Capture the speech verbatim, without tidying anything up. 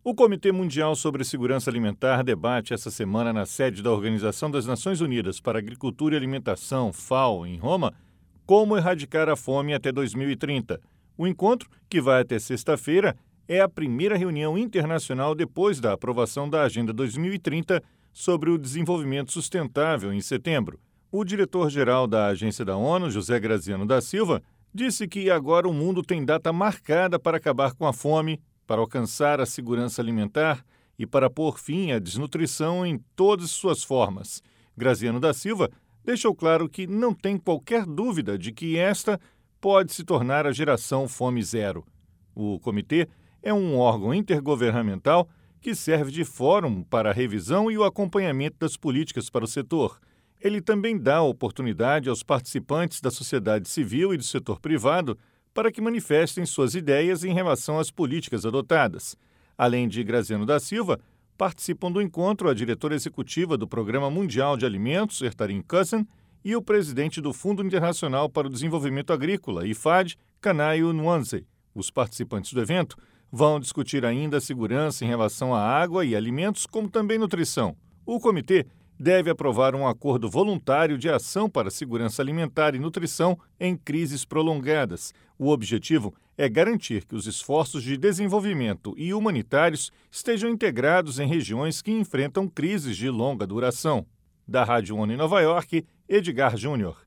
O Comitê Mundial sobre Segurança Alimentar debate essa semana na sede da Organização das Nações Unidas para Agricultura e Alimentação, FAO, em Roma, como erradicar a fome até dois mil e trinta. O encontro, que vai até sexta-feira, é a primeira reunião internacional depois da aprovação da Agenda dois mil e trinta sobre o desenvolvimento sustentável em setembro. O diretor-geral da Agência da ONU, José Graziano da Silva, disse que agora o mundo tem data marcada para acabar com a fome, para alcançar a segurança alimentar e para pôr fim à desnutrição em todas suas formas. Graziano da Silva deixou claro que não tem qualquer dúvida de que esta pode se tornar a geração Fome Zero. O comitê é um órgão intergovernamental que serve de fórum para a revisão e o acompanhamento das políticas para o setor. Ele também dá oportunidade aos participantes da sociedade civil e do setor privado para que manifestem suas ideias em relação às políticas adotadas. Além de Graziano da Silva, participam do encontro a diretora executiva do Programa Mundial de Alimentos, Ertarim Cousin, e o presidente do Fundo Internacional para o Desenvolvimento Agrícola, I F A D, Kanayo Nwanze. Os participantes do evento vão discutir ainda a segurança em relação à água e alimentos, como também nutrição. O comitê deve aprovar um acordo voluntário de ação para a segurança alimentar e nutrição em crises prolongadas. O objetivo é garantir que os esforços de desenvolvimento e humanitários estejam integrados em regiões que enfrentam crises de longa duração. Da Rádio ONU em Nova York, Edgar Júnior.